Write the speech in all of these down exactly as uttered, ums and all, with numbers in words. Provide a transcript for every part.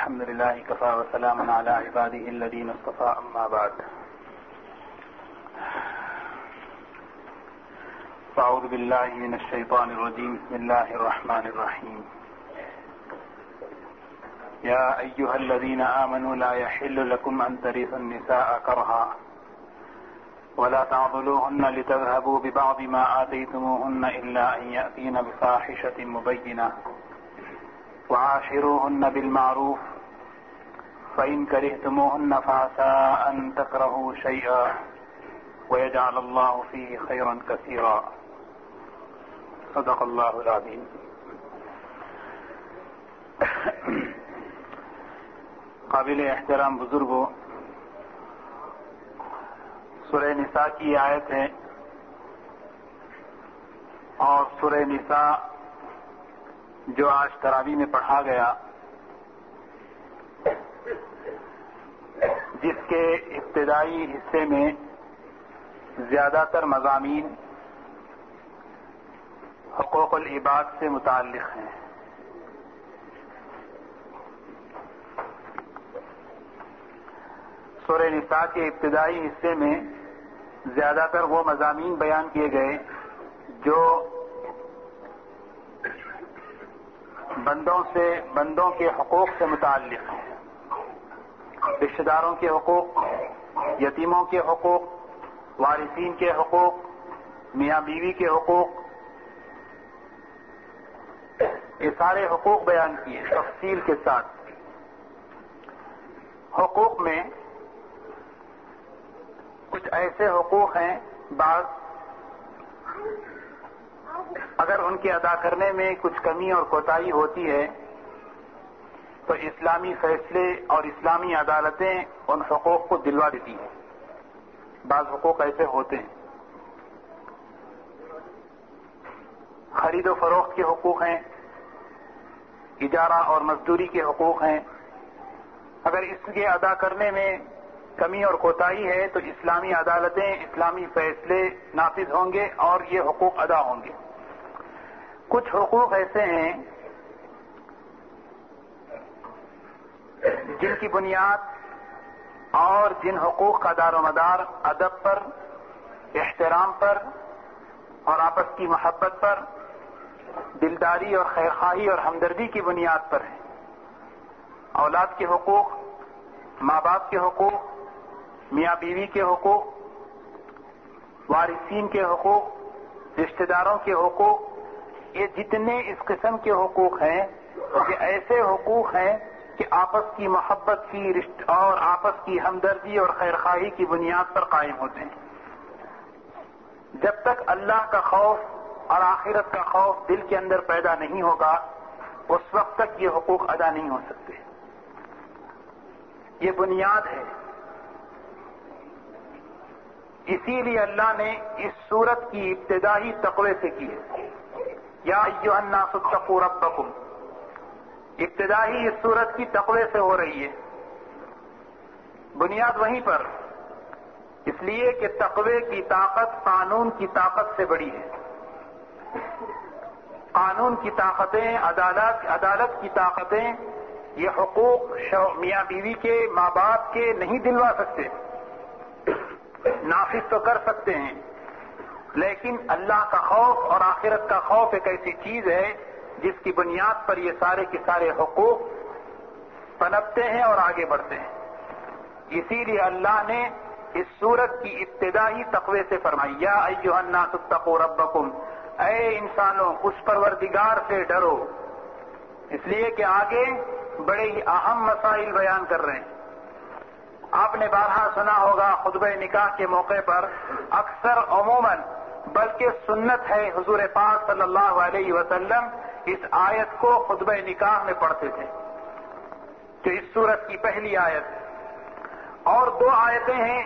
الحمد لله كفى وسلام على عباده الذين اصطفى أما بعد. أعوذ بالله من الشيطان الرجيم. بسم الله الرحمن الرحيم. يا أيها الذين آمنوا لا يحل لكم أن ترثوا النساء كرها ولا تعضلوهن لتذهبوا ببعض ما آتيتموهن إلا أن يأتين بفاحشة مبينة وعاشروهن بالمعروف فإن كرهتموهن فعسى أن تكرهوا شيئا ويجعل الله فيه خيرا كثيرا. صدق الله العظيم. قابل احترام بزرگوں، سورہ نساء کی آیت ہے اور سورہ نساء جو آج تراویح میں پڑھا گیا، جس کے ابتدائی حصے میں زیادہ تر مضامین حقوق العباد سے متعلق ہیں. سورہ نساء کے ابتدائی حصے میں زیادہ تر وہ مضامین بیان کیے گئے جو بندوں سے بندوں کے حقوق سے متعلق ہیں. رشتہ داروں کے حقوق، یتیموں کے حقوق، وارثین کے حقوق، میاں بیوی کے حقوق، یہ سارے حقوق بیان کیے تفصیل کے ساتھ. حقوق میں کچھ ایسے حقوق ہیں بعض اگر ان کے ادا کرنے میں کچھ کمی اور کوتاہی ہوتی ہے تو اسلامی فیصلے اور اسلامی عدالتیں ان حقوق کو دلوا دیتی ہیں. بعض حقوق ایسے ہوتے ہیں. خرید و فروخت کے حقوق ہیں، اجارہ اور مزدوری کے حقوق ہیں. اگر اس کے ادا کرنے میں کمی اور کوتاہی ہے تو اسلامی عدالتیں، اسلامی فیصلے نافذ ہوں گے اور یہ حقوق ادا ہوں گے. کچھ حقوق ایسے ہیں جن کی بنیاد اور جن حقوق کا دار و مدار ادب پر، احترام پر اور آپس کی محبت پر، دلداری اور خیرخواہی اور ہمدردی کی بنیاد پر ہے. اولاد کے حقوق، ماں باپ کے حقوق، میاں بیوی کے حقوق، وارثین کے حقوق، رشتہ داروں کے حقوق، یہ جتنے اس قسم کے حقوق ہیں یہ ایسے حقوق ہیں کہ آپس کی محبت کی رشتہ اور آپس کی ہمدردی اور خیرخواہی کی بنیاد پر قائم ہوتے ہیں. جب تک اللہ کا خوف اور آخرت کا خوف دل کے اندر پیدا نہیں ہوگا اس وقت تک یہ حقوق ادا نہیں ہو سکتے. یہ بنیاد ہے. اسی لیے اللہ نے اس سورت کی ابتدائی تقوی سے کی ہے. یا ایھا الناس اتقوا ربکم، ابتدائی اس سورت کی تقوی سے ہو رہی ہے. بنیاد وہیں پر، اس لیے کہ تقوی کی طاقت قانون کی طاقت سے بڑی ہے. قانون کی طاقتیں، عدالت عدالت کی طاقتیں یہ حقوق میاں بیوی کے، ماں باپ کے نہیں دلوا سکتے. نافذ تو کر سکتے ہیں لیکن اللہ کا خوف اور آخرت کا خوف ایک ایسی چیز ہے جس کی بنیاد پر یہ سارے کے سارے حقوق پنپتے ہیں اور آگے بڑھتے ہیں. اسی لیے اللہ نے اس سورت کی ابتدائی تقوی سے فرمائی یا ایھا الناس اتقوا ربکم، اے انسانوں اس پروردگار سے ڈرو. اس لیے کہ آگے بڑے ہی اہم مسائل بیان کر رہے ہیں. آپ نے بارہا سنا ہوگا خطبہ نکاح کے موقع پر اکثر عموماً بلکہ سنت ہے حضور پاک صلی اللہ علیہ وسلم اس آیت کو خطبہ نکاح میں پڑھتے تھے جو اس سورت کی پہلی آیت ہے. اور دو آیتیں ہیں،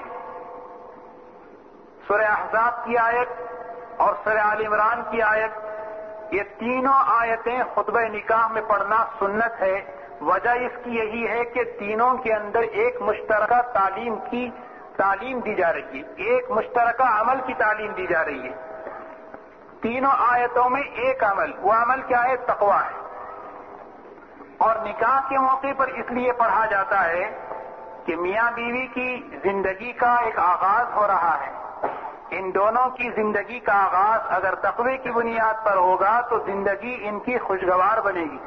سورہ احزاب کی آیت اور سورہ آل عمران کی آیت. یہ تینوں آیتیں خطبہ نکاح میں پڑھنا سنت ہے. وجہ اس کی یہی ہے کہ تینوں کے اندر ایک مشترکہ تعلیم کی تعلیم دی جا رہی ہے، ایک مشترکہ عمل کی تعلیم دی جا رہی ہے. تینوں آیتوں میں ایک عمل، وہ عمل کیا ہے؟ تقویٰ ہے. اور نکاح کے موقع پر اس لیے پڑھا جاتا ہے کہ میاں بیوی کی زندگی کا ایک آغاز ہو رہا ہے. ان دونوں کی زندگی کا آغاز اگر تقوی کی بنیاد پر ہوگا تو زندگی ان کی خوشگوار بنے گی،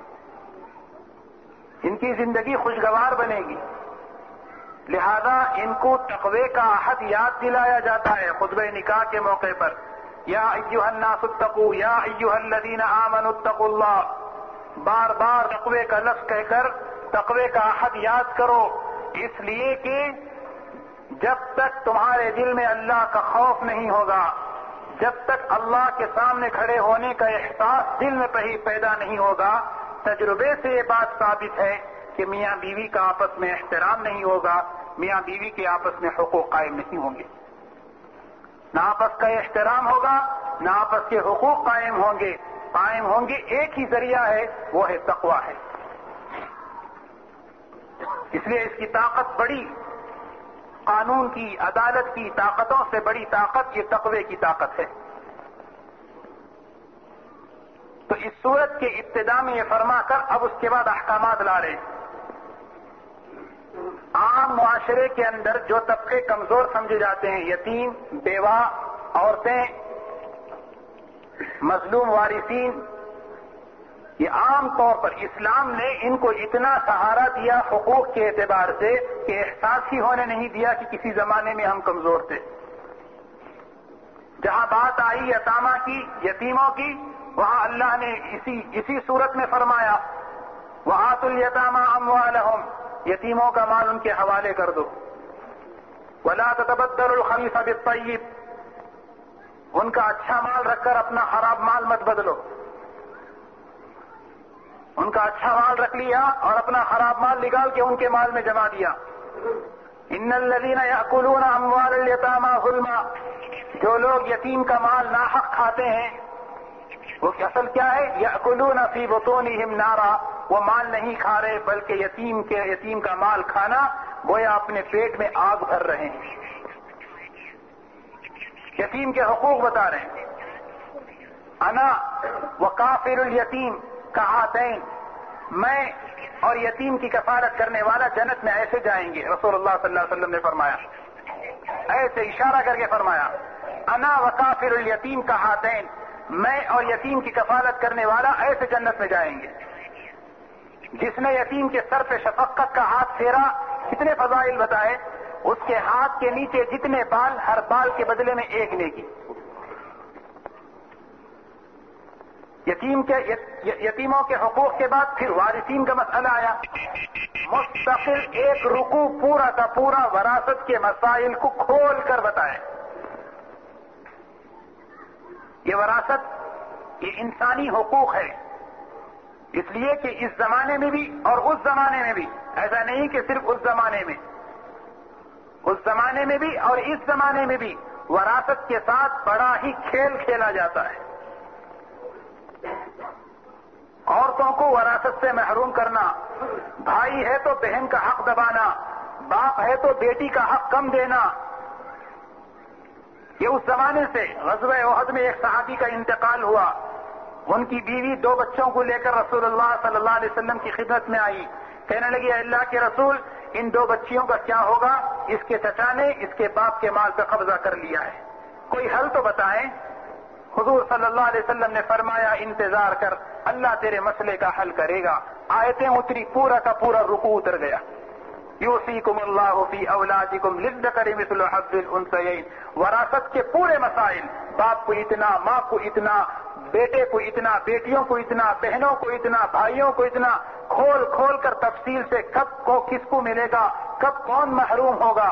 ان کی زندگی خوشگوار بنے گی. لہذا ان کو تقوی کا عہد یاد دلایا جاتا ہے خطبہ نکاح کے موقع پر. یا ایھا الناس اتقوا یا ایھا الذین آمنوا اتقوا اللہ، بار بار تقوی کا لفظ کہہ کر تقوی کا عہد یاد کرو، اس لیے کہ جب تک تمہارے دل میں اللہ کا خوف نہیں ہوگا، جب تک اللہ کے سامنے کھڑے ہونے کا احساس دل میں پیدا نہیں ہوگا، تجربے سے یہ بات ثابت ہے کہ میاں بیوی کا آپس میں احترام نہیں ہوگا، میاں بیوی کے آپس میں حقوق قائم نہیں ہوں گے. نہ آپس کا احترام ہوگا، نہ آپس کے حقوق قائم ہوں گے. قائم ہوں گے ایک ہی ذریعہ ہے، وہ ہے تقویٰ ہے. اس لیے اس کی طاقت بڑی، قانون کی، عدالت کی طاقتوں سے بڑی طاقت یہ تقوی کی طاقت ہے. تو اس صورت کے ابتدا میں یہ فرما کر اب اس کے بعد احکامات لا رہے ہیں. عام معاشرے کے اندر جو طبقے کمزور سمجھے جاتے ہیں، یتیم، بیوہ، عورتیں، مظلوم وارثین، یہ عام طور پر اسلام نے ان کو اتنا سہارا دیا حقوق کے اعتبار سے کہ احساس ہی ہونے نہیں دیا کہ کسی زمانے میں ہم کمزور تھے. جہاں بات آئی یتامہ کی، یتیموں کی، وہاں اللہ نے اسی اسی صورت میں فرمایا وَآتُوا الْيَتَامَىٰ أَمْوَالَهُمْ، یتیموں کا مال ان کے حوالے کر دو. وَلَا تَتَبَدَّلُوا الْخَبِيثَ بِالطَّيِّبِ، ان کا اچھا مال رکھ کر اپنا خراب مال مت بدلو. ان کا اچھا مال رکھ لیا اور اپنا خراب مال نکال کے ان کے مال میں جما دیا. ان الذین یأکلون اموال الیتامی ظلما، جو لوگ یتیم کا مال ناحق کھاتے ہیں، وہ اصل کیا ہے؟ یأکلون فی بطونہم نارا، وہ مال نہیں کھا رہے بلکہ یتیم کے یتیم کا مال کھانا گویا اپنے پیٹ میں آگ بھر رہے ہیں. یتیم کے حقوق بتا رہے ہیں. انا وکافر الیتیم کہاتین، میں اور یتیم کی کفالت کرنے والا جنت میں ایسے جائیں گے. رسول اللہ صلی اللہ علیہ وسلم نے فرمایا، ایسے اشارہ کر کے فرمایا انا وکافر الیتیم کہاتین، میں اور یتیم کی کفالت کرنے والا ایسے جنت میں جائیں گے. جس نے یتیم کے سر پہ شفقت کا ہاتھ پھیرا، کتنے فضائل بتائے. اس کے ہاتھ کے نیچے جتنے بال، ہر بال کے بدلے میں ایک نیکی. یتیم کے یتیموں کے حقوق کے بعد پھر وارثین کا مسئلہ آیا. مستقل ایک رکوع پورا کا پورا وراثت کے مسائل کو کھول کر بتائے. یہ وراثت یہ انسانی حقوق ہے، اس لیے کہ اس زمانے میں بھی اور اس زمانے میں بھی، ایسا نہیں کہ صرف اس زمانے میں، اس زمانے میں بھی اور اس زمانے میں بھی وراثت کے ساتھ بڑا ہی کھیل کھیلا جاتا ہے. عورتوں کو وراثت سے محروم کرنا، بھائی ہے تو بہن کا حق دبانا، باپ ہے تو بیٹی کا حق کم دینا. یہ اس زمانے سے غزوہ احد میں ایک صحابی کا انتقال ہوا. ان کی بیوی دو بچوں کو لے کر رسول اللہ صلی اللہ علیہ وسلم کی خدمت میں آئی. کہنے لگی اے اللہ کے رسول، ان دو بچیوں کا کیا ہوگا؟ اس کے چچا نے اس کے باپ کے مال پہ قبضہ کر لیا ہے، کوئی حل تو بتائیں. حضور صلی اللہ علیہ وسلم نے فرمایا انتظار کر، اللہ تیرے مسئلے کا حل کرے گا. آیتیں اتری، پورا کا پورا رکوع اتر گیا. یوصیکم اللہ فی اولادکم للذکر مثل حظ الانثیین، وراثت کے پورے مسائل، باپ کو اتنا، ماں کو اتنا، بیٹے کو اتنا، بیٹیوں کو اتنا، بہنوں کو اتنا، بھائیوں کو اتنا، کھول کھول کر تفصیل سے کب کو کس کو ملے گا، کب کون محروم ہوگا.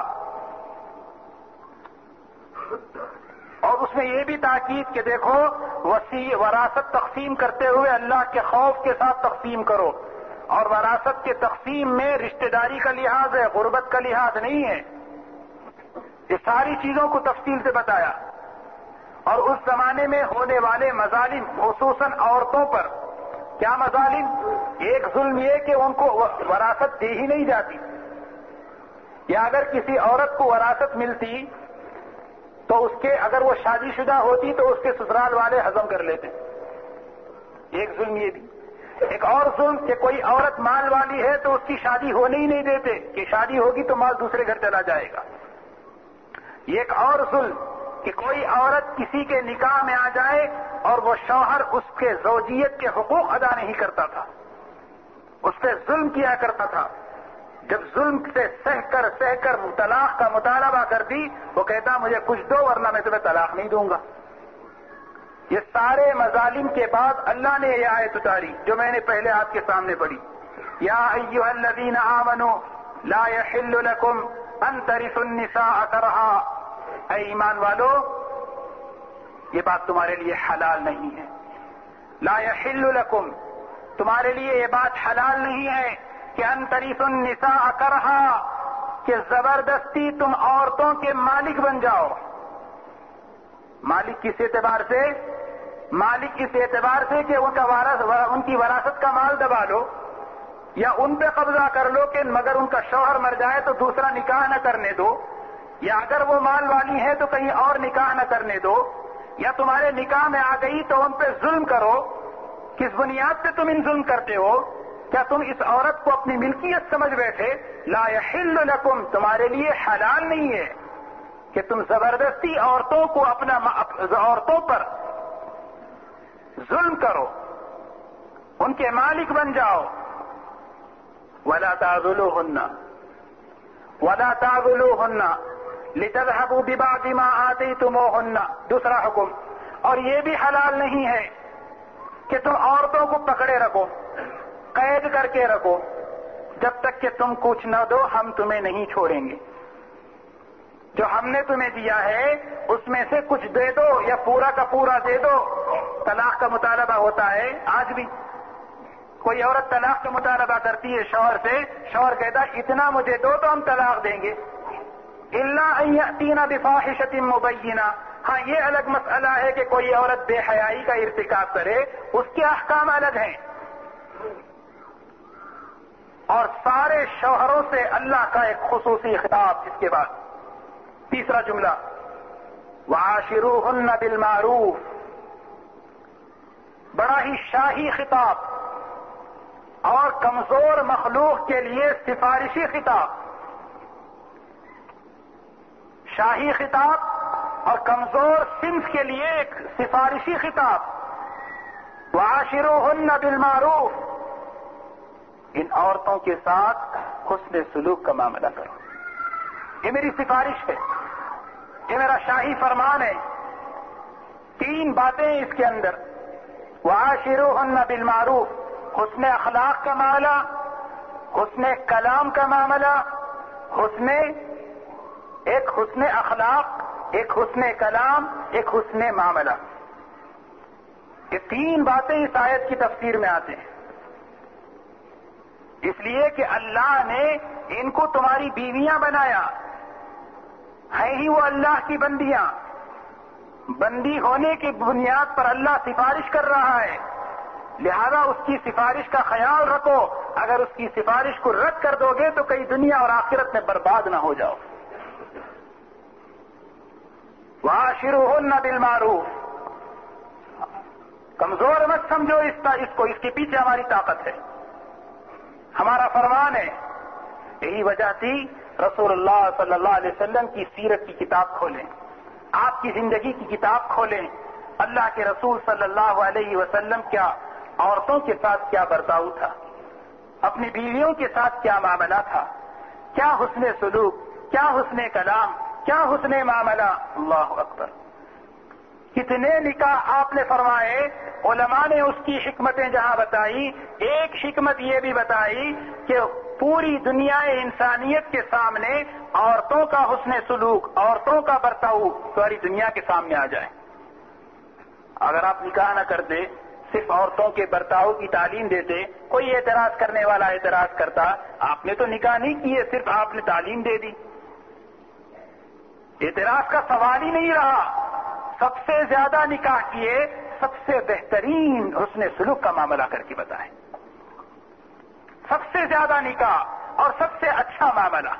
اور اس میں یہ بھی تاکید کہ دیکھو وسیع وراثت تقسیم کرتے ہوئے اللہ کے خوف کے ساتھ تقسیم کرو، اور وراثت کے تقسیم میں رشتہ داری کا لحاظ ہے، غربت کا لحاظ نہیں ہے. یہ ساری چیزوں کو تفصیل سے بتایا. اور اس زمانے میں ہونے والے مظالم، خصوصاً عورتوں پر. کیا مظالم؟ ایک ظلم یہ کہ ان کو وراثت دی ہی نہیں جاتی، یا اگر کسی عورت کو وراثت ملتی تو اس کے اگر وہ شادی شدہ ہوتی تو اس کے سسرال والے ہضم کر لیتے. ایک ظلم یہ بھی. ایک اور ظلم کہ کوئی عورت مال والی ہے تو اس کی شادی ہونے ہی نہیں دیتے کہ شادی ہوگی تو مال دوسرے گھر چلا جائے گا. یہ ایک اور ظلم کہ کوئی عورت کسی کے نکاح میں آ جائے اور وہ شوہر اس کے زوجیت کے حقوق ادا نہیں کرتا تھا, اس پہ ظلم کیا کرتا تھا. جب ظلم سے سہ کر سہ کر طلاق کا مطالبہ کر دی, وہ کہتا مجھے کچھ دو ورنہ میں تمہیں طلاق نہیں دوں گا. یہ سارے مظالم کے بعد اللہ نے یہ آیت اتاری جو میں نے پہلے آپ کے سامنے پڑھی, یا ایھا الذین آمنوا لا یحل لکم ان ترثوا النساء کرہا, اے ایمان والو یہ بات تمہارے لیے حلال نہیں ہے. لا یحل لکم, تمہارے لیے یہ بات حلال نہیں ہے کہ ان ترثوا النساء کرہا, کہ زبردستی تم عورتوں کے مالک بن جاؤ. مالک کس اعتبار سے؟ مالک اس اعتبار سے کہ ان کا وارث, ان کی وراثت کا مال دبا لو یا ان پہ قبضہ کر لو کہ مگر ان کا شوہر مر جائے تو دوسرا نکاح نہ کرنے دو, یا اگر وہ مال والی ہے تو کہیں اور نکاح نہ کرنے دو, یا تمہارے نکاح میں آ گئی تو ان پہ ظلم کرو. کس بنیاد پہ تم ان ظلم کرتے ہو؟ کیا تم اس عورت کو اپنی ملکیت سمجھ بیٹھے؟ لا یحل لکم, تمہارے لیے حلال نہیں ہے کہ تم زبردستی عورتوں کو اپنا عورتوں پر ظلم کرو, ان کے مالک بن جاؤ. ولا تعضلوهن ولا تعضلوهن لتذهبوا ببعض ما آتيتموهن, دوسرا حکم. اور یہ بھی حلال نہیں ہے کہ تم عورتوں کو پکڑے رکھو, قید کر کے رکھو, جب تک کہ تم کچھ نہ دو ہم تمہیں نہیں چھوڑیں گے. جو ہم نے تمہیں دیا ہے اس میں سے کچھ دے دو یا پورا کا پورا دے دو. طلاق کا مطالبہ ہوتا ہے آج بھی. کوئی عورت طلاق کا مطالبہ کرتی ہے شوہر سے, شوہر کہتا اتنا مجھے دو تو ہم طلاق دیں گے. الا ان یاتینا بفاحشۃ مبینہ, ہاں یہ الگ مسئلہ ہے کہ کوئی عورت بے حیائی کا ارتکاب کرے, اس کے احکام الگ ہیں. اور سارے شوہروں سے اللہ کا ایک خصوصی خطاب. اس کے بعد تیسرا جملہ وعاشروہن بالمعروف, بڑا ہی شاہی خطاب اور کمزور مخلوق کے لیے سفارشی خطاب. شاہی خطاب اور کمزور صنف کے لیے ایک سفارشی خطاب. وعاشروہن بالمعروف, ان عورتوں کے ساتھ حسن سلوک کا معاملہ کرو. یہ میری سفارش ہے, یہ میرا شاہی فرمان ہے. تین باتیں اس کے اندر, وعاشروہن بالمعروف, حسن اخلاق کا معاملہ, حسن کلام کا معاملہ, حسن ایک حسن اخلاق, ایک حسن کلام, ایک حسن معاملہ. یہ تین باتیں اس آیت کی تفسیر میں آتے ہیں. اس لیے کہ اللہ نے ان کو تمہاری بیویاں بنایا, ہیں ہی وہ اللہ کی بندیاں. بندی ہونے کی بنیاد پر اللہ سفارش کر رہا ہے, لہذا اس کی سفارش کا خیال رکھو. اگر اس کی سفارش کو رد کر دو گے تو کئی دنیا اور آخرت میں برباد نہ ہو جاؤ. وعاشروہن بالمعروف, کمزور مت سمجھو اس کو, اس کے پیچھے ہماری طاقت ہے, ہمارا فرمان ہے. یہی وجہ تھی رسول اللہ صلی اللہ علیہ وسلم کی سیرت کی کتاب کھولیں, آپ کی زندگی کی کتاب کھولیں. اللہ کے رسول صلی اللہ علیہ وسلم کیا عورتوں کے ساتھ کیا برتاؤ تھا, اپنی بیویوں کے ساتھ کیا معاملہ تھا, کیا حسن سلوک, کیا حسن کلام, کیا حسن معاملہ. اللہ اکبر. کتنے نکاح آپ نے فرمائے, علماء نے اس کی حکمتیں جہاں بتائی, ایک حکمت یہ بھی بتائی کہ پوری دنیا انسانیت کے سامنے عورتوں کا حسن سلوک, عورتوں کا برتاؤ ساری دنیا کے سامنے آ جائے. اگر آپ نکاح نہ کرتے, صرف عورتوں کے برتاؤ کی تعلیم دیتے, کوئی اعتراض کرنے والا اعتراض کرتا, آپ نے تو نکاح نہیں کیے, صرف آپ نے تعلیم دے دی. اعتراض کا سوال ہی نہیں رہا. سب سے زیادہ نکاح کیے, سب سے بہترین حسن سلوک کا معاملہ کر کے بتائیں. سب سے زیادہ نکاح اور سب سے اچھا معاملہ.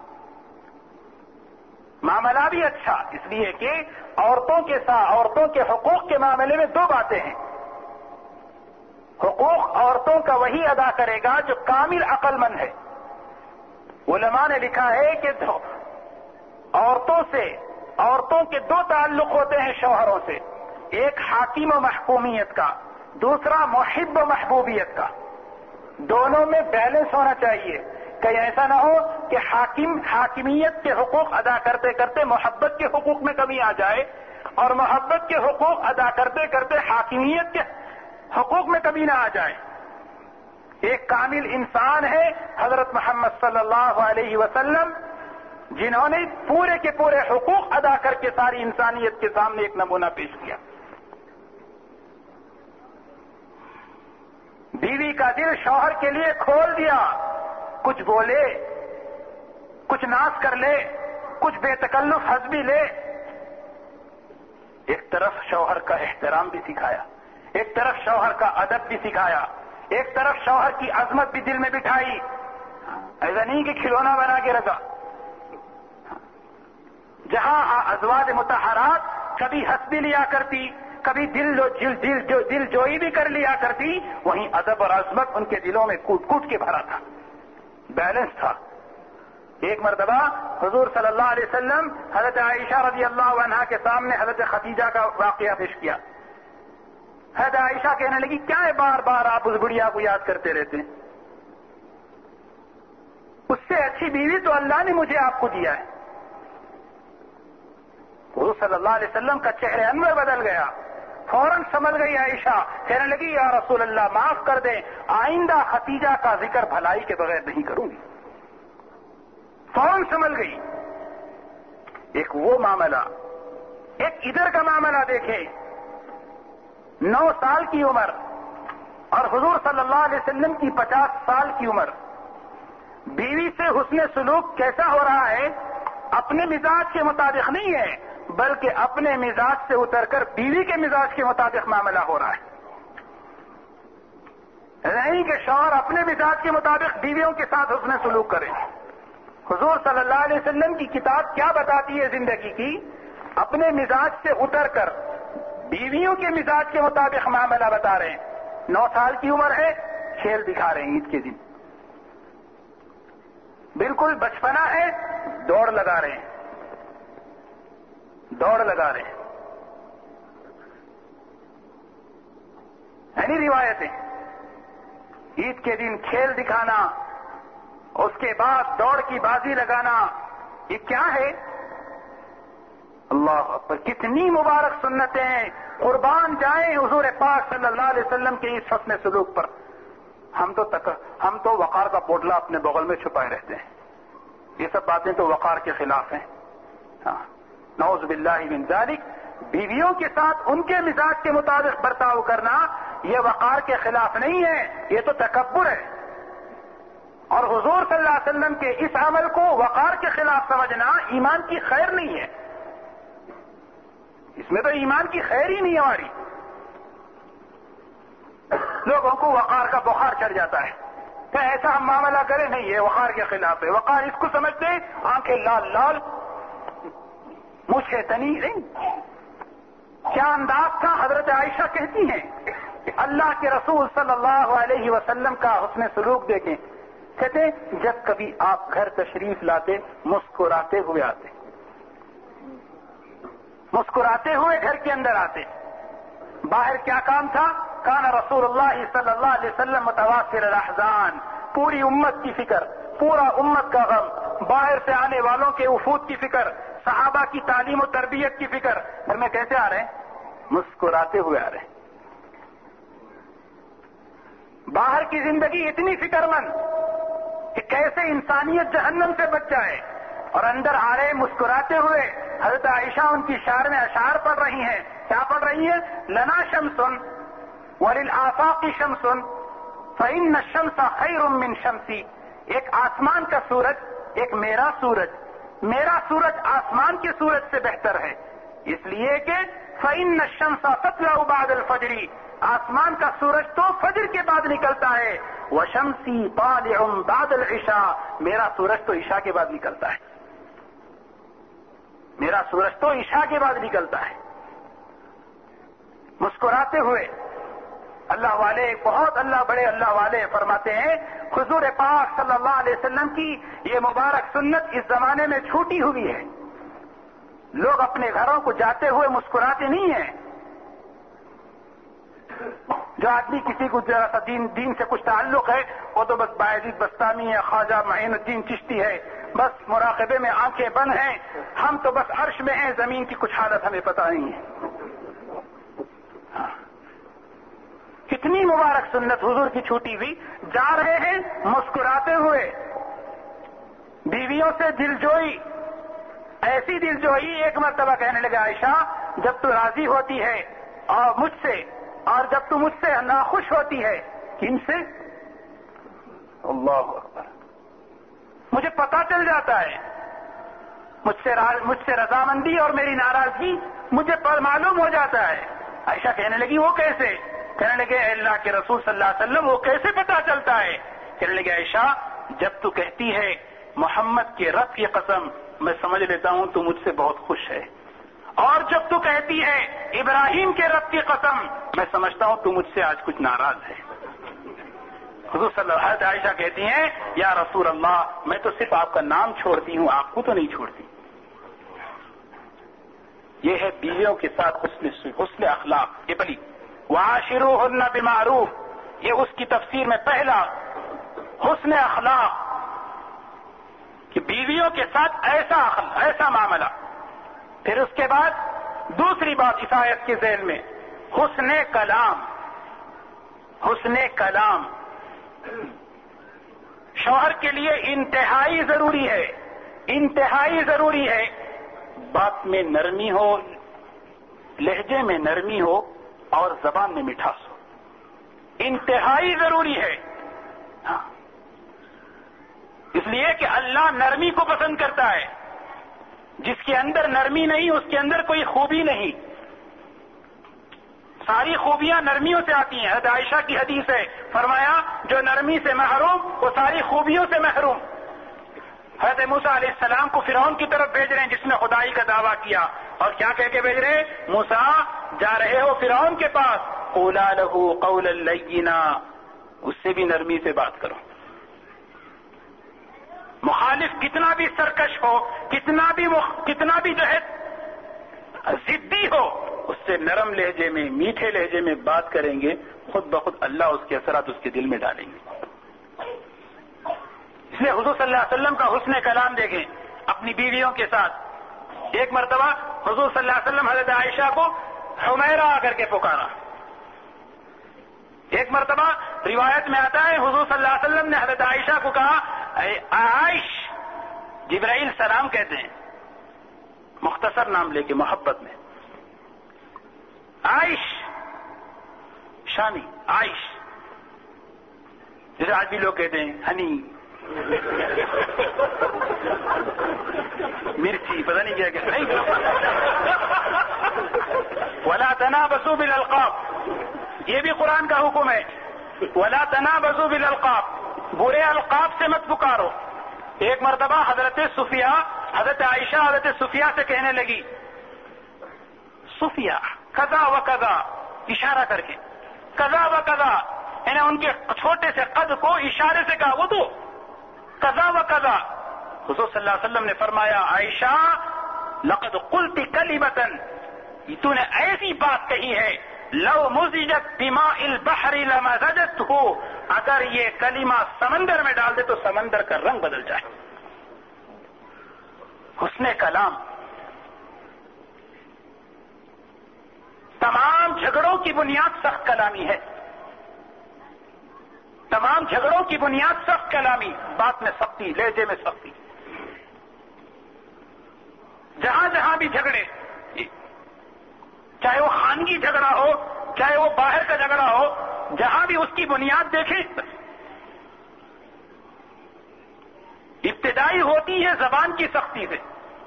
معاملہ بھی اچھا اس لیے کہ عورتوں کے ساتھ, عورتوں کے حقوق کے معاملے میں دو باتیں ہیں. حقوق عورتوں کا وہی ادا کرے گا جو کامل عقل مند ہے. علماء نے لکھا ہے کہ عورتوں سے عورتوں کے دو تعلق ہوتے ہیں شوہروں سے، ایک حاکم و محکومیت کا، دوسرا محب و محبوبیت کا. دونوں میں بیلنس ہونا چاہیے. کہیں ایسا نہ ہو کہ حاکم حاکمیت کے حقوق ادا کرتے کرتے محبت کے حقوق میں کمی آ جائے، اور محبت کے حقوق ادا کرتے کرتے حاکمیت کے حقوق میں کمی نہ آ جائے. ایک کامل انسان ہے حضرت محمد صلی اللہ علیہ وسلم، جنہوں نے پورے کے پورے حقوق ادا کر کے ساری انسانیت کے سامنے ایک نمونہ پیش کیا. بیوی کا دل شوہر کے لیے کھول دیا، کچھ بولے، کچھ ناز کر لے، کچھ بے تکلف ہنس بھی لے. ایک طرف شوہر کا احترام بھی سکھایا، ایک طرف شوہر کا ادب بھی سکھایا، ایک طرف شوہر کی عظمت بھی دل میں بٹھائی. ایسا نہیں کہ کھلونا بنا کے رکھا. جہاں ازواج مطہرات کبھی ہنس بھی لیا کرتی، کبھی دل دل دل جو دل جوئی بھی کر لیا کرتی، وہیں ادب اور عظمت ان کے دلوں میں کوٹ کوٹ کے بھرا تھا. بیلنس تھا. ایک مرتبہ حضور صلی اللہ علیہ وسلم حضرت عائشہ رضی اللہ عنہا کے سامنے حضرت خدیجہ کا واقعہ پیش کیا. حضرت عائشہ کہنے لگی، کیا ہے بار بار آپ اس بڑھیا کو یاد کرتے رہتے ہیں؟ اس سے اچھی بیوی تو اللہ نے مجھے آپ کو دیا ہے. حضور صلی اللہ علیہ وسلم کا چہرے انور بدل گیا. فوراً سمجھ گئی عائشہ، کہنے لگی یا رسول اللہ معاف کر دیں، آئندہ خدیجہ کا ذکر بھلائی کے بغیر نہیں کروں گی. فوراً سمجھ گئی. ایک وہ معاملہ، ایک ادھر کا معاملہ دیکھیں. نو سال کی عمر اور حضور صلی اللہ علیہ وسلم کی پچاس سال کی عمر. بیوی سے حسن سلوک کیسا ہو رہا ہے؟ اپنے مزاج کے مطابق نہیں ہے، بلکہ اپنے مزاج سے اتر کر بیوی کے مزاج کے مطابق معاملہ ہو رہا ہے. نہیں کہ شوہر اپنے مزاج کے مطابق بیویوں کے ساتھ حسن سلوک کرے. حضور صلی اللہ علیہ وسلم کی کتاب کیا بتاتی ہے زندگی کی؟ اپنے مزاج سے اتر کر بیویوں کے مزاج کے مطابق معاملہ بتا رہے ہیں. نو سال کی عمر ہے، کھیل دکھا رہے ہیں عید کے دن. بالکل بچپنا ہے، دوڑ لگا رہے ہیں دوڑ لگا رہے ہیں یعنی روایتیں. عید کے دن کھیل دکھانا، اس کے بعد دوڑ کی بازی لگانا، یہ کیا ہے؟ اللہ اکبر، کتنی مبارک سنتیں ہیں. قربان جائیں حضور پاک صلی اللہ علیہ وسلم کے اس حسن سلوک پر. ہم تو تک ہم تو وقار کا پوٹلا اپنے بغل میں چھپائے رہتے ہیں. یہ سب باتیں تو وقار کے خلاف ہیں. ہاں، نعوذ باللہ من ذالک. بیویوں کے ساتھ ان کے مزاج کے مطابق برتاؤ کرنا یہ وقار کے خلاف نہیں ہے، یہ تو تکبر ہے. اور حضور صلی اللہ علیہ وسلم کے اس عمل کو وقار کے خلاف سمجھنا ایمان کی خیر نہیں ہے. اس میں تو ایمان کی خیر ہی نہیں ہے ہماری. لوگوں کو وقار کا بخار چڑھ جاتا ہے کہ ایسا ہم معاملہ کریں، نہیں یہ وقار کے خلاف ہے. وقار اس کو سمجھتے ہیں آنکھیں لال لال، مجھے تنی نہیں. کیا انداز تھا؟ حضرت عائشہ کہتی ہیں اللہ کے رسول صلی اللہ علیہ وسلم کا حسن سلوک دیکھیں. کہتے ہیں جب کبھی آپ گھر تشریف لاتے مسکراتے ہوئے آتے، مسکراتے ہوئے گھر کے اندر آتے. باہر کیا کام تھا؟ کان رسول اللہ صلی اللہ علیہ وسلم متواصل الاحزان، پوری امت کی فکر، پورا امت کا غم، باہر سے آنے والوں کے وفود کی فکر، صحابہ کی تعلیم و تربیت کی فکر. گھر میں کیسے آ رہے ہیں؟ مسکراتے ہوئے آ رہے ہیں. باہر کی زندگی اتنی فکر مند کہ کیسے انسانیت جہنم سے بچ جائے، اور اندر آ رہے مسکراتے ہوئے. حضرت عائشہ ان کی شعر میں اشعار پڑھ رہی ہیں. کیا پڑھ رہی ہیں؟ لنا شمسن وللآفاق شمسن فإن الشمس خیر من شمسی. ایک آسمان کا سورج، ایک میرا سورج. میرا سورج آسمان کے سورج سے بہتر ہے، اس لیے کہ فإن الشمس تطلع بعد الفجر، آسمان کا سورج تو فجر کے بعد نکلتا ہے. وشمسی طالع بعد العشاء، میرا سورج تو عشاء کے بعد نکلتا ہے. میرا سورج تو عشاء کے بعد نکلتا ہے. مسکراتے ہوئے اللہ والے بہت اللہ بڑے اللہ والے فرماتے ہیں حضور پاک صلی اللہ علیہ وسلم کی یہ مبارک سنت اس زمانے میں چھوٹی ہوئی ہے. لوگ اپنے گھروں کو جاتے ہوئے مسکراتے نہیں ہیں. جو آدمی کسی کو ذرا سا دین دین سے کچھ تعلق ہے وہ تو بس بایزید بستامی ہے, خواجہ معین الدین چشتی ہے, بس مراقبے میں آنکھیں بند ہیں. ہم تو بس عرش میں ہیں, زمین کی کچھ حالت ہمیں پتہ نہیں ہے. کتنی مبارک سنت حضور کی چھوٹی ہوئی. جا رہے ہیں مسکراتے ہوئے, بیویوں سے دلجوئی, ایسی دلجوئی. ایک مرتبہ کہنے لگا عائشہ جب تو راضی ہوتی ہے اور مجھ سے, اور جب تو مجھ سے ناخوش ہوتی ہے, کن سے؟ اللہ اکبر. مجھے پتا چل جاتا ہے, مجھ سے مجھ سے رضامندی اور میری ناراضگی مجھے پر معلوم ہو جاتا ہے. عائشہ کہنے لگی وہ کیسے؟ کہنے لگے اللہ کے رسول صلی اللہ علیہ وسلم وہ کیسے پتا چلتا ہے؟ کہنے لگے عائشہ جب تو کہتی ہے محمد کے رب کی قسم میں سمجھ لیتا ہوں تو مجھ سے بہت خوش ہے, اور جب تو کہتی ہے ابراہیم کے رب کی قسم میں سمجھتا ہوں تو مجھ سے آج کچھ ناراض ہے. حضور صلی اللہ علیہ وسلم عائشہ کہتی ہیں یا رسول اللہ میں تو صرف آپ کا نام چھوڑتی ہوں, آپ کو تو نہیں چھوڑتی. یہ ہے بیویوں کے ساتھ حسن حسن اخلاق. یہ بلی وعاشروہن بمعروف, یہ اس کی تفسیر میں پہلا حسن اخلاق کہ بیویوں کے ساتھ ایسا ایسا معاملہ. پھر اس کے بعد دوسری بات اس آیت کے ذیل میں حسن کلام. حسن کلام شوہر کے لیے انتہائی ضروری ہے, انتہائی ضروری ہے. بات میں نرمی ہو, لہجے میں نرمی ہو, اور زبان میں مٹھاس ہو, انتہائی ضروری ہے. ہاں. اس لیے کہ اللہ نرمی کو پسند کرتا ہے. جس کے اندر نرمی نہیں اس کے اندر کوئی خوبی نہیں. ساری خوبیاں نرمیوں سے آتی ہیں. حضرت عائشہ کی حدیث ہے, فرمایا جو نرمی سے محروم وہ ساری خوبیوں سے محروم. حضرت موسیٰ علیہ السلام کو فرعون کی طرف بھیج رہے ہیں جس نے خدائی کا دعویٰ کیا, اور کیا کہہ کے بھیج رہے ہیں؟ موسیٰ جا رہے ہو فرعون کے پاس, قولا لہ قولا لینا, اس سے بھی نرمی سے بات کرو. مخالف کتنا بھی سرکش ہو, کتنا بھی مخ... کتنا بھی جو ہے ضدی ہو, اس سے نرم لہجے میں, میٹھے لہجے میں بات کریں گے, خود بخود اللہ اس کے اثرات اس کے دل میں ڈالیں گے. اس لیے حضور صلی اللہ علیہ وسلم کا حسن کلام دیکھیں اپنی بیویوں کے ساتھ. ایک مرتبہ حضور صلی اللہ علیہ وسلم حضرت عائشہ کو حمیرہ آ کر کے پکارا. ایک مرتبہ روایت میں آتا ہے حضور صلی اللہ علیہ وسلم نے حضرت عائشہ کو کہا اے عائش, جبرائیل سلام کہتے ہیں, مختصر نام لے کے محبت میں, عائش شانی, عائش. جیسے آج بھی لوگ کہتے ہیں ہنی, مرچی, پتہ نہیں کیا کہتے ہیں. ولا تنابزوا بالالقاب, یہ بھی قرآن کا حکم ہے. ولا تنابزوا بالالقاب, برے القاب سے مت پکارو. ایک مرتبہ حضرت صفیہ حضرت عائشہ حضرت صفیہ سے کہنے لگی, صفیہ کذا و کذا, اشارہ کر کے کذا و کذا, یعنی ان کے چھوٹے سے قد کو اشارے سے کہا, وہ تو کذا و کذا. حضور صلی اللہ علیہ وسلم نے فرمایا عائشہ لقد قلت کلمۃ, تو نے ایسی بات کہی ہے لو مزجت بماء البحر لمزجته, اگر یہ کلمہ سمندر میں ڈال دے تو سمندر کا رنگ بدل جائے. حسن کلام. تمام جھگڑوں کی بنیاد سخت کلامی ہے. تمام جھگڑوں کی بنیاد سخت کلامی, بات میں سختی, لہجے میں سختی. جہاں جہاں بھی جھگڑے, چاہے وہ خانگی جھگڑا ہو, چاہے وہ باہر کا جھگڑا ہو, جہاں بھی اس کی بنیاد دیکھیں ابتدائی ہوتی ہے زبان کی سختی سے.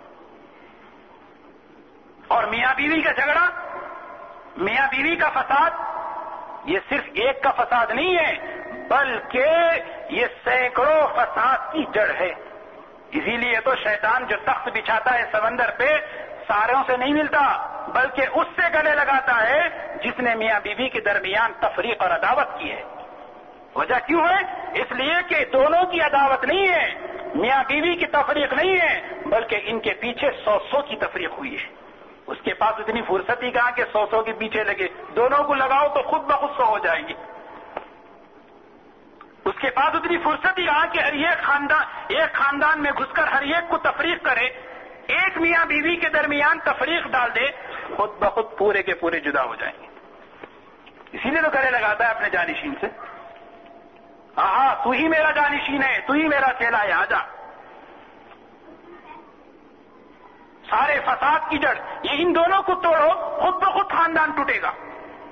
اور میاں بیوی کا جھگڑا, میاں بیوی کا فساد, یہ صرف ایک کا فساد نہیں ہے بلکہ یہ سینکڑوں فساد کی جڑ ہے. اسی لیے تو شیطان جو تخت بچھاتا ہے سمندر پہ, ساروں سے نہیں ملتا بلکہ اس سے گلے لگاتا ہے جس نے میاں بیوی کے درمیان تفریق اور عداوت کی ہے۔ وجہ کیوں ہے؟ اس لیے کہ دونوں کی عداوت نہیں ہے، میاں بیوی کی تفریق نہیں ہے، بلکہ ان کے پیچھے سو سو کی تفریق ہوئی ہے۔ اس کے پاس اتنی فرصت ہی کہاں کہ سو سو کے پیچھے لگے، دونوں کو لگاؤ تو خود بخود سو ہو جائیں گے۔ اس کے پاس اتنی فرصت ہی کہاں کہ ہر ایک خاندان ایک خاندان میں گھس کر ہر ایک کو تفریق کرے، ایک میاں بیوی کے درمیان تفریق ڈال دے، خود بخود پورے کے پورے جدا ہو جائیں گے۔ اسی لیے تو گلے لگاتا ہے اپنے جانشین سے، ہاں تو ہی میرا جانشین ہے، تو ہی میرا چیلا ہے، آجا۔ سارے فساد کی جڑ یہ ان دونوں کو توڑو، خود بخود خاندان ٹوٹے گا۔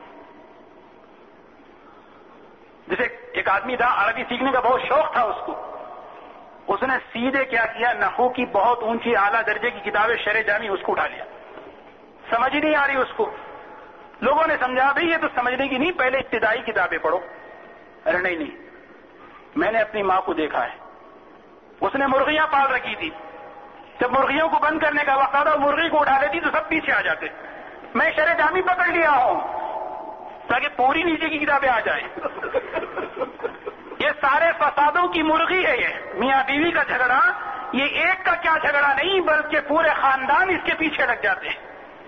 جیسے ایک آدمی تھا، عربی سیکھنے کا بہت شوق تھا اس کو، اس نے سیدھے کیا کیا، نحو کی بہت اونچی اعلیٰ درجے کی کتابیں شرح جامی اس کو اٹھا لیا، سمجھ ہی نہیں آ رہی اس کو۔ لوگوں نے سمجھا بھائی یہ تو سمجھنے کی نہیں، پہلے ابتدائی کتابیں پڑھو۔ ارے نہیں نہیں، میں نے اپنی ماں کو دیکھا ہے، اس نے مرغیاں پال رکھی تھی، جب مرغیوں کو بند کرنے کا وقت آتا مرغی کو اٹھا لیتی تو سب پیچھے آ جاتے۔ میں شرح جامی پکڑ لیا ہوں تاکہ پوری نیچے کی کتابیں آ جائیں۔ یہ سارے فسادوں کی مرغی ہے، یہ میاں بیوی کا جھگڑا، یہ ایک کا کیا جھگڑا نہیں بلکہ پورے خاندان اس کے پیچھے لگ جاتے ہیں۔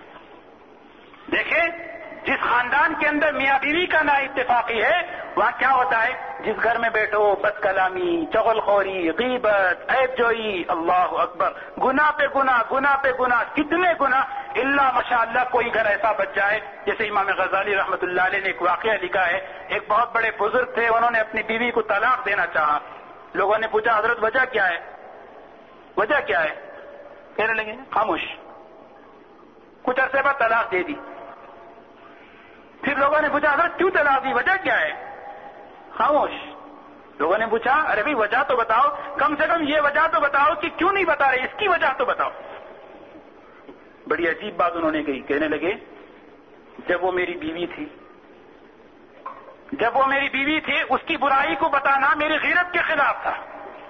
دیکھیں جس خاندان کے اندر میاں بیوی کا نا اتفاقی ہے وہاں کیا ہوتا ہے، جس گھر میں بیٹھو بد کلامی، چغل خوری، غیبت، عیب جوئی، اللہ اکبر، گناہ پہ گناہ، گناہ پہ گناہ، کتنے گناہ، اللہ ماشاءاللہ کوئی گھر ایسا بچ جائے۔ جیسے امام غزالی رحمۃ اللہ علیہ نے ایک واقعہ لکھا ہے، ایک بہت بڑے بزرگ تھے، انہوں نے اپنی بیوی کو طلاق دینا چاہا، لوگوں نے پوچھا حضرت وجہ کیا ہے، وجہ کیا ہے، کہنے لگے خاموش، کچھ عرصے بعد طلاق دے دی۔ پھر لوگوں نے پوچھا حضرت کیوں طلاق دی، وجہ کیا ہے، خاموش۔ لوگوں نے پوچھا ارے بھائی وجہ تو بتاؤ، کم سے کم یہ وجہ تو بتاؤ کہ کیوں نہیں بتا رہے، اس کی وجہ تو بتاؤ۔ بڑی عجیب بات انہوں نے کہی، کہنے لگے جب وہ میری بیوی تھی جب وہ میری بیوی تھی اس کی برائی کو بتانا میری غیرت کے خلاف تھا،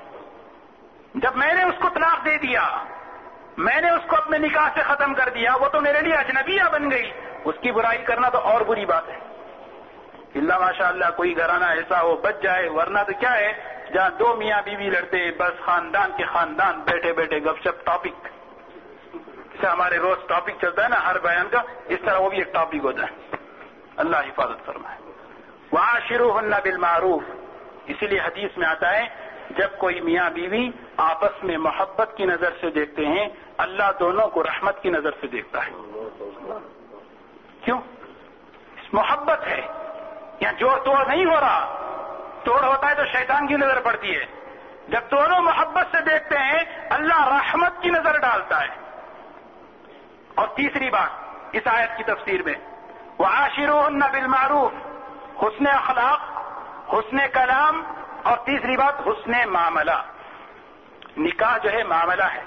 جب میں نے اس کو طلاق دے دیا، میں نے اس کو اپنے نکاح سے ختم کر دیا، وہ تو میرے لیے اجنبیہ بن گئی، اس کی برائی کرنا تو اور بری بات ہے۔ اللہ ماشاء اللہ کوئی گھرانہ ایسا ہو بچ جائے، ورنہ تو کیا ہے جہاں دو میاں بیوی لڑتے بس خاندان کے خاندان بیٹھے بیٹھے گپ شپ، ٹاپک جیسے ہمارے روز ٹاپک چلتا ہے نا ہر بیان کا، اس طرح وہ بھی ایک ٹاپک ہوتا ہے۔ اللہ حفاظت فرمائے۔ وعاشروہن بالمعروف، اسی لیے حدیث میں آتا ہے جب کوئی میاں بیوی آپس میں محبت کی نظر سے دیکھتے ہیں اللہ دونوں کو رحمت کی نظر سے دیکھتا ہے۔ کیوں؟ محبت ہے، یہاں جوڑ توڑ نہیں ہو رہا، توڑ ہوتا ہے تو شیطان کی نظر پڑتی ہے، جب دونوں محبت سے دیکھتے ہیں اللہ رحمت کی نظر ڈالتا ہے۔ اور تیسری بات اس آیت کی تفسیر میں وعاشروہن بالمعروف، حسن اخلاق، حسن کلام، اور تیسری بات حسن معاملہ۔ نکاح جو ہے معاملہ ہے،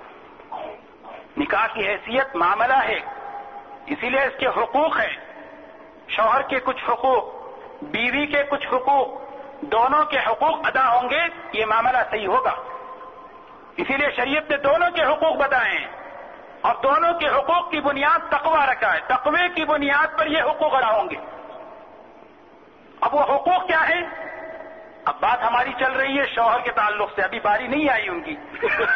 نکاح کی حیثیت معاملہ ہے، اسی لیے اس کے حقوق ہیں، شوہر کے کچھ حقوق، بیوی کے کچھ حقوق، دونوں کے حقوق ادا ہوں گے یہ معاملہ صحیح ہوگا۔ اسی لیے شریعت نے دونوں کے حقوق بتائے ہیں اور دونوں کے حقوق کی بنیاد تقوی رکھا ہے، تقوی کی بنیاد پر یہ حقوق ادا ہوں گے۔ اب وہ حقوق کیا ہیں؟ اب بات ہماری چل رہی ہے شوہر کے تعلق سے، ابھی باری نہیں آئی ان کی۔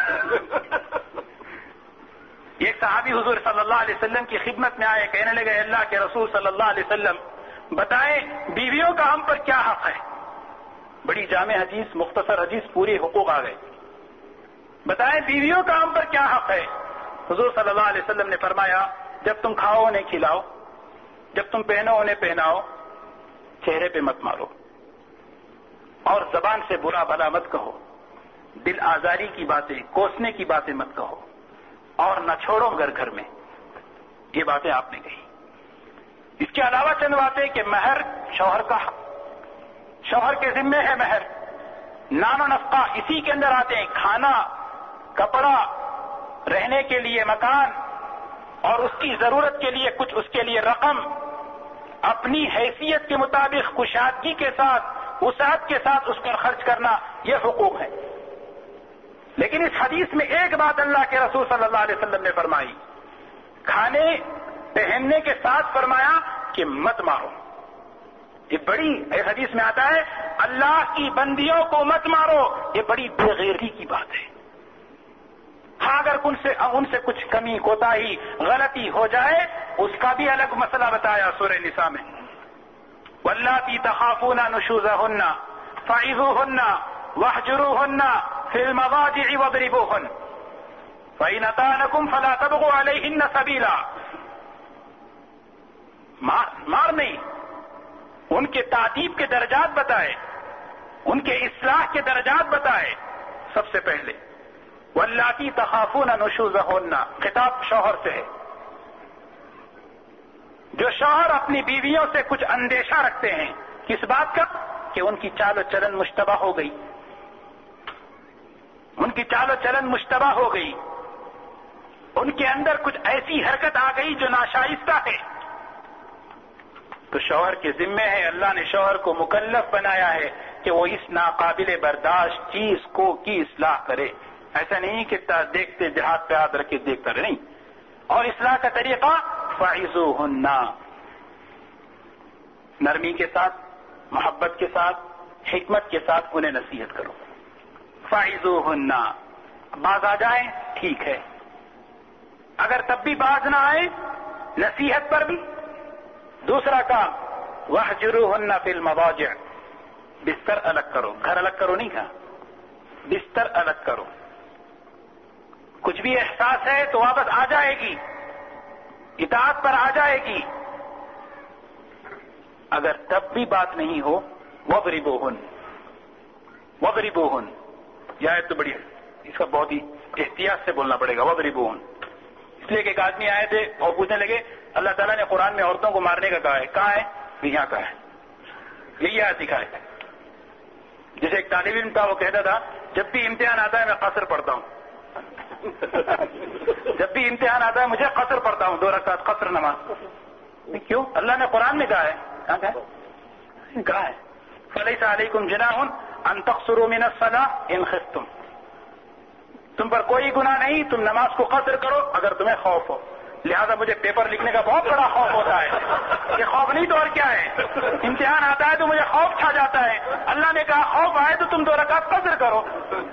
ایک صحابی حضور صلی اللہ علیہ وسلم کی خدمت میں آئے، کہنے لگے اللہ کے رسول صلی اللہ علیہ وسلم بتائیں بیویوں کا ہم پر کیا حق ہے۔ بڑی جامع حدیث، مختصر حدیث، پورے حقوق آ گئے۔ بتائیں بیویوں کا ہم پر کیا حق ہے۔ حضور صلی اللہ علیہ وسلم نے فرمایا جب تم کھاؤ انہیں کھلاؤ، جب تم پہنو انہیں پہناؤ، چہرے پہ مت مارو، اور زبان سے برا بھلا مت کہو، دل آزاری کی باتیں، کوسنے کی باتیں مت کہو، اور نہ چھوڑو گھر گھر میں۔ یہ باتیں آپ نے کہی۔ اس کے علاوہ چند باتیں کہ مہر شوہر کا حق، شوہر کے ذمے ہے مہر، نان و نفقہ اسی کے اندر آتے ہیں، کھانا، کپڑا، رہنے کے لیے مکان، اور اس کی ضرورت کے لیے کچھ اس کے لیے رقم، اپنی حیثیت کے مطابق کشادگی کے ساتھ، وسعت کے ساتھ اس پر خرچ کرنا، یہ حقوق ہے۔ لیکن اس حدیث میں ایک بات اللہ کے رسول صلی اللہ علیہ وسلم نے فرمائی، کھانے پہننے کے ساتھ فرمایا کہ مت مارو. یہ بڑی ایک حدیث میں آتا ہے اللہ کی بندیوں کو مت مارو، یہ بڑی بے غیرتی کی بات ہے. ہاں اگر ان سے ان سے کچھ کمی کوتاہی غلطی ہو جائے اس کا بھی الگ مسئلہ بتایا سورہ نساء میں. واللاتی تخافون نشوزہن فعظوہن واہجروہن فی المضاجع واضربوہن فإن أطعنكم فلا تبغوا علیہن سبیلا. مار نہیں، ان کے تعذیب کے درجات بتائے، ان کے اصلاح کے درجات بتائے. سب سے پہلے واللاتی تخافون نشوزہن، خطاب شوہر سے ہے. جو شوہر اپنی بیویوں سے کچھ اندیشہ رکھتے ہیں کس بات کا کہ ان کی چال و چلن مشتبہ ہو گئی، ان کی چال و چلن مشتبہ ہو گئی، ان کے اندر کچھ ایسی حرکت آ گئی جو ناشائستہ ہے، تو شوہر کے ذمے ہے، اللہ نے شوہر کو مکلف بنایا ہے کہ وہ اس ناقابل برداشت چیز کو کی اصلاح کرے. ایسا نہیں کہ دیکھتے ہاتھ پہ ہاتھ رکھے دیکھتا رہے، نہیں. اور اصلاح کا طریقہ فعظوہن، نرمی کے ساتھ، محبت کے ساتھ، حکمت کے ساتھ انہیں نصیحت کرو. فعظوہن، باز آ جائیں ٹھیک ہے، اگر تب بھی باز نہ آئے نصیحت پر بھی. دوسرا کام واہجروہن فی المضاجع، بستر الگ کرو، گھر الگ کرو نہیں کہا، بستر الگ کرو. کچھ بھی احساس ہے تو واپس آ جائے گی، اطاعت پر آ جائے گی. اگر تب بھی بات نہیں ہو وَضْرِبُوهُنَّ وَضْرِبُوهُنَّ، یہ آیت تو بڑی ہے، اس کا بہت ہی احتیاط سے بولنا پڑے گا. وَضْرِبُوهُنَّ اس لیے کہ ایک آدمی آئے تھے اور پوچھنے لگے اللہ تعالیٰ نے قرآن میں عورتوں کو مارنے کا کہا ہے، کہاں ہے؟ یہاں کہا ہے، یہی آیت دکھائے. جیسے ایک طالب علم تھا، وہ کہتا تھا جب بھی امتحان آتا ہے میں قصر پڑھتا ہوں جب بھی امتحان آتا ہے مجھے قصر پڑھتا ہوں، دو رکعت قصر نماز. کیوں؟ اللہ نے قرآن میں کہا ہے. کہاں کہا ہے؟ کہا ہے فَلَيْسَ عَلَيْكُمْ جُنَاحٌ أَن تَقْصُرُوا مِنَ الصَّلَاةِ إِنْ خِفْتُمْ، تم پر کوئی گناہ نہیں تم نماز کو قصر کرو اگر تمہیں خوف ہو. لہذا مجھے پیپر لکھنے کا بہت بڑا خوف ہوتا ہے. یہ خوف نہیں تو اور کیا ہے، امتحان آتا ہے تو مجھے خوف چھا جاتا ہے. اللہ نے کہا خوف آئے تو تم دو رکعت قصر کرو.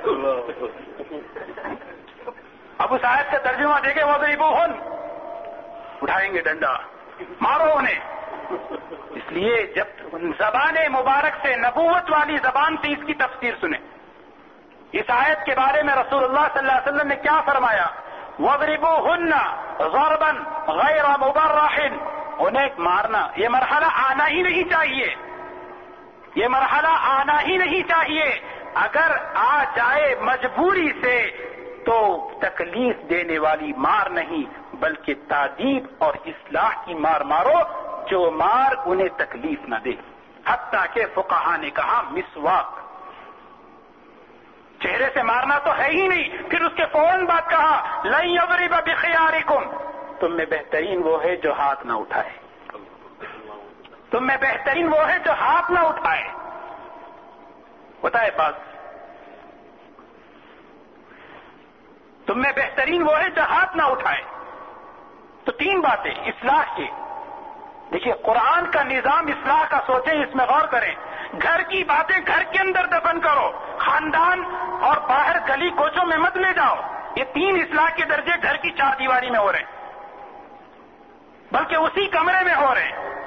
اب اس آیت کا ترجمہ دیکھیں وَضْرِبُوهُنَّ، اٹھائیں گے ڈنڈا، مارو انہیں. اس لیے جب زبان مبارک سے، نبوت والی زبان سے اس کی تفسیر سنیں. اس آیت کے بارے میں رسول اللہ صلی اللہ علیہ وسلم نے کیا فرمایا؟ وَضْرِبُوهُنَّ ضَرْبًا غَيْرَ مُبَرَّحٍ، انہیں مارنا یہ مرحلہ آنا ہی نہیں چاہیے، یہ مرحلہ آنا ہی نہیں چاہیے. اگر آ جائے مجبوری سے تو تکلیف دینے والی مار نہیں بلکہ تادیب اور اصلاح کی مار مارو جو مار انہیں تکلیف نہ دے. حتیٰ کہ فقہا نے کہا مسواک، چہرے سے مارنا تو ہے ہی نہیں. پھر اس کے فوراً بعد کہا لَن يَضْرِبَ بِخِيَارِكُمْ، تم میں بہترین وہ ہے جو ہاتھ نہ اٹھائے، تم میں بہترین وہ ہے جو ہاتھ نہ اٹھائے. بتائے بات، تم میں بہترین وہ ہے جو ہاتھ نہ اٹھائے. تو تین باتیں اصلاح کی. دیکھیے قرآن کا نظام اصلاح کا سوچیں، اس میں غور کریں. گھر کی باتیں گھر کے اندر دفن کرو، خاندان اور باہر گلی کوچوں میں مت لے جاؤ. یہ تین اصلاح کے درجے گھر کی چار دیواری میں ہو رہے ہیں، بلکہ اسی کمرے میں ہو رہے ہیں.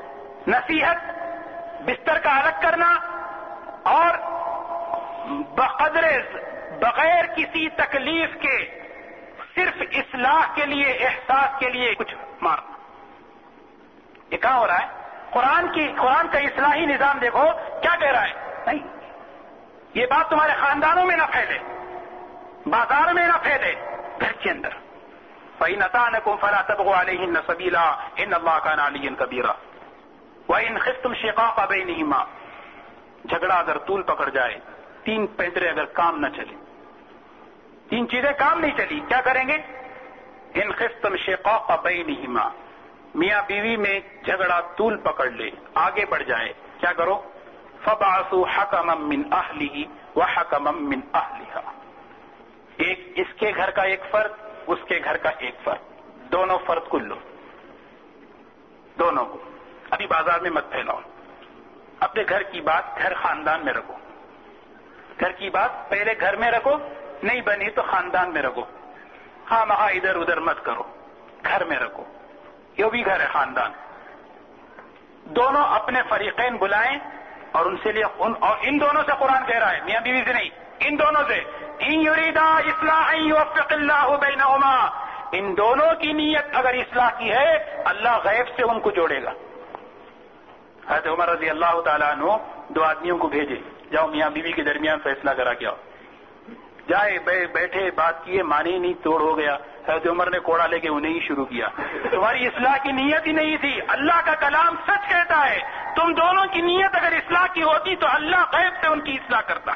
نصیحت، بستر کا الگ کرنا، اور بقدر بغیر کسی تکلیف کے صرف اصلاح کے لیے، احساس کے لیے کچھ مارنا. یہ کہاں ہو رہا ہے؟ قرآن کی قرآن کا اصلاحی نظام دیکھو کیا کہہ رہا ہے. نہیں، یہ بات تمہارے خاندانوں میں نہ پھیلے، بازار میں نہ پھیلے، گھر کے اندر. فَإِنْ أَطَعْنَكُمْ فَلَا تَبْغُوا عَلَيْهِنَّ سَبِيلًا إِنَّ اللَّهَ كَانَ عَلِيًّا كَبِيرًا وَإِنْ خِفْتُمْ شِقَاقَ بَيْنِهِمَا، جھگڑا اگر طول پکڑ جائے، تین پینترے اگر کام نہ چلے، تین چیزیں کام نہیں چلی، کیا کریں گے؟ ان خفتم شقاق بینہما، میاں بیوی میں جھگڑا طول پکڑ لے، آگے بڑھ جائے، کیا کرو؟ فبعثوا حکما من اہلہ وحکما من اہلہا، ایک اس کے گھر کا ایک فرد، اس کے گھر کا ایک فرد، دونوں فرد کو لو، دونوں کو ابھی بازار میں مت پھیلاؤ، اپنے گھر کی بات گھر خاندان میں رکھو، گھر کی بات پہلے گھر میں رکھو، نہیں بنی تو خاندان میں رکھو، ہاں وہاں ادھر ادھر مت کرو، گھر میں رکھو، یہ بھی گھر ہے خاندان۔ دونوں اپنے فریقین بلائیں اور ان سے لیے ان اور ان دونوں سے قرآن کہہ رہا ہے، میاں بیوی سے نہیں، ان دونوں سے، ان یریدا اصلاحا یوفق اللہ بینہما، ان دونوں کی نیت اگر اصلاح کی ہے اللہ غیب سے ان کو جوڑے گا۔ حضرت عمر رضی اللہ تعالیٰ عنہ دو آدمیوں کو بھیجے، جاؤ میاں بیوی کے درمیان فیصلہ کرا کے آؤ۔ جائے بیٹھے بات کیے، مانی نہیں، توڑ ہو گیا۔ حضرت عمر نے کوڑا لے کے انہیں ہی شروع کیا، تمہاری اصلاح کی نیت ہی نہیں تھی، اللہ کا کلام سچ کہتا ہے تم دونوں کی نیت اگر اصلاح کی ہوتی تو اللہ غیب سے ان کی اصلاح کرتا،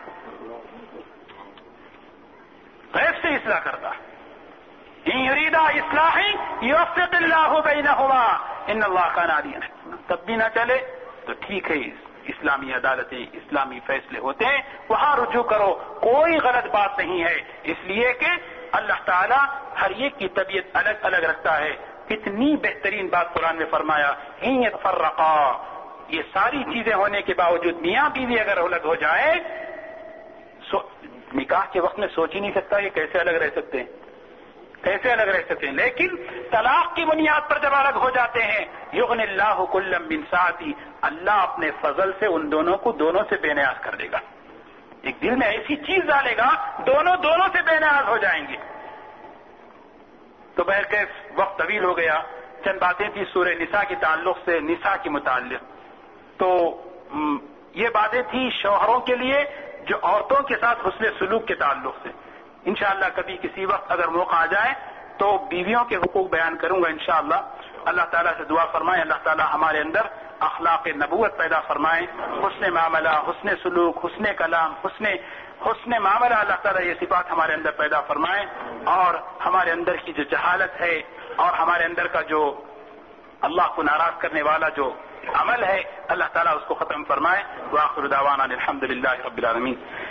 غیب سے اصلاح کرتا۔ ان یریدا اصلاحا یوفق اللہ بینہما ان اللہ کان علیما حکیما۔ تب بھی نہ چلے تو ٹھیک ہے، اسلامی عدالتیں اسلامی فیصلے ہوتے ہیں، وہاں رجوع کرو، کوئی غلط بات نہیں ہے، اس لیے کہ اللہ تعالیٰ ہر ایک کی طبیعت الگ الگ رکھتا ہے۔ کتنی بہترین بات قرآن میں فرمایا، ان یتفرقا، یہ ساری چیزیں ہونے کے باوجود میاں بیوی اگر الگ ہو جائے، نکاح کے وقت میں سوچ ہی نہیں سکتا کہ کیسے الگ رہ سکتے ہیں، کیسے الگ رہ سکتے ہیں، لیکن طلاق کی بنیاد پر جب الگ ہو جاتے ہیں، یغنی اللہ کلا من سعتی، اللہ اپنے فضل سے ان دونوں کو دونوں سے بے نیاز کر دے گا، ایک دل میں ایسی چیز ڈالے گا دونوں دونوں سے بے نیاز ہو جائیں گے۔ تو بہرکیف وقت طویل ہو گیا، چند باتیں تھی سورہ نساء کے تعلق سے، نساء کے متعلق، تو یہ باتیں تھیں شوہروں کے لیے جو عورتوں کے ساتھ حسن سلوک کے تعلق سے۔ انشاءاللہ کبھی کسی وقت اگر موقع آ جائے تو بیویوں کے حقوق بیان کروں گا انشاءاللہ۔ اللہ تعالیٰ سے دعا فرمائیں اللہ تعالیٰ ہمارے اندر اخلاق نبوت پیدا فرمائیں، حسن معاملہ، حسن سلوک، حسن کلام، حسن حسن معاملہ، اللہ تعالیٰ یہ صفات ہمارے اندر پیدا فرمائیں، اور ہمارے اندر کی جو جہالت ہے اور ہمارے اندر کا جو اللہ کو ناراض کرنے والا جو عمل ہے اللہ تعالیٰ اس کو ختم فرمائے۔ وآخر دعوانا الحمد للہ رب العالمین۔